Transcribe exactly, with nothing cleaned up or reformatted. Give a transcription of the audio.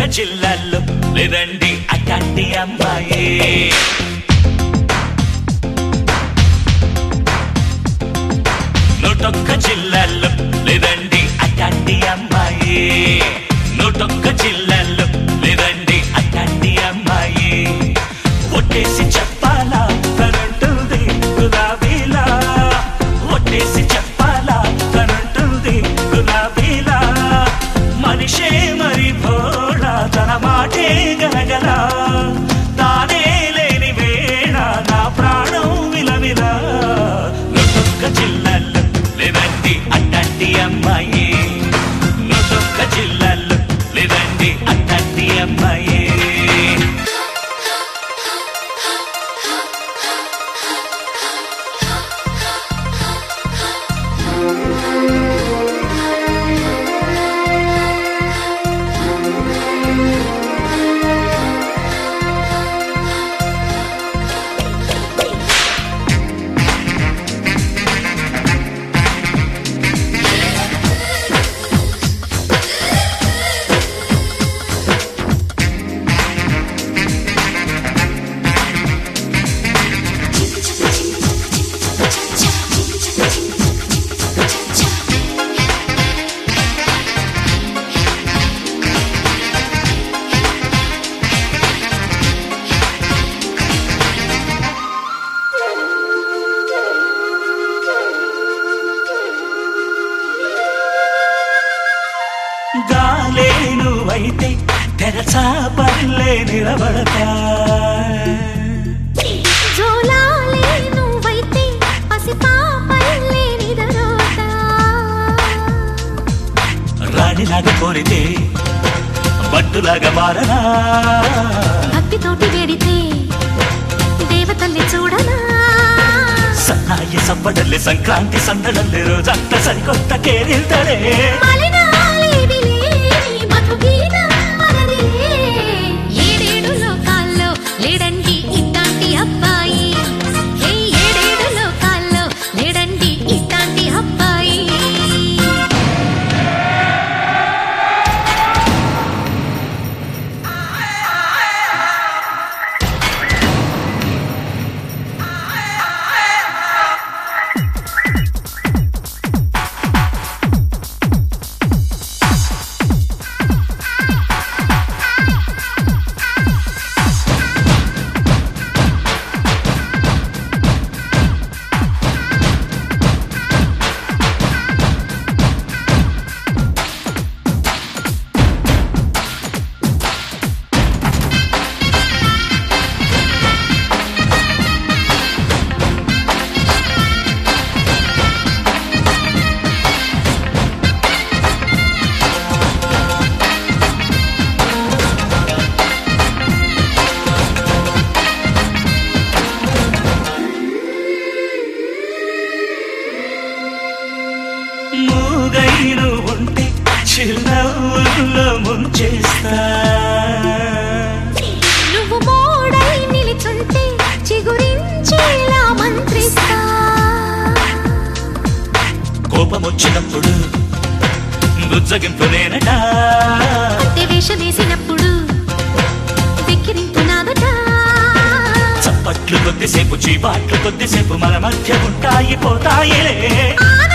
జిల్లాల్లో లేదండి అట్లాంటి అమ్మాయి. నూటొక్క జిల్లాల్లో లేదండి అట్లాంటి అమ్మాయి. నూటొక్క జిల్లాల్లో లేదండి అట్లాంటి అమ్మాయి. ఒట్టేసి చెప్పాలా తనంటుంది గులాబీలా, ఒట్టేసి చెప్పాలా తనంటుంది గులాబీలా. మనిషే మరి భోళా తన మాటే గలగల, తానే లేని వేళ నా ప్రాణం విలవిలా. నూటొక్క జిల్లాల్లో లేదండి అట్లాంటి అమ్మాయి. నూటొక్క జిల్లాల్లో లేదండి అట్లాంటి అమ్మాయి. గాలే నువ్వైతే తెరచా పల్లె నిలబడతా, జోలాలే నువ్వైతే పసిపాపల్లె నిదరోతా. రాణిలాగా కోరితే బట్టులాగా మారనా, భక్తితోటి వేడితే దేవతల్ని చూడనా. సన్నాయి సవ్వడల్లే సంక్రాంతి సందడల్లే రోజంతా సరికొత్త కేరిల్తలే. ఏడేడు లోకాల్లో లేడండి ఇట్లాంటి అబ్బాయి. ఏడేడు లోకాల్లో లేడండి ఇట్లాంటి అబ్బాయి. మూగైను ఉంటే చిరునవ్వుల్లో ముంచేస్తా, నువ్వు మోడై నిలిచుంటే చిగురించేలా మంత్రిస్తా. కోపం వచ్చినప్పుడు బుజ్జగింపు నేనట, అంటే వేషం వేసినప్పుడు వెక్కిరింపు నాదట. చప్పట్లు కొద్దిసేపు చీపాట్లు కొద్దిసేపు మన మధ్య ఉంటాయి పోతాయిలే.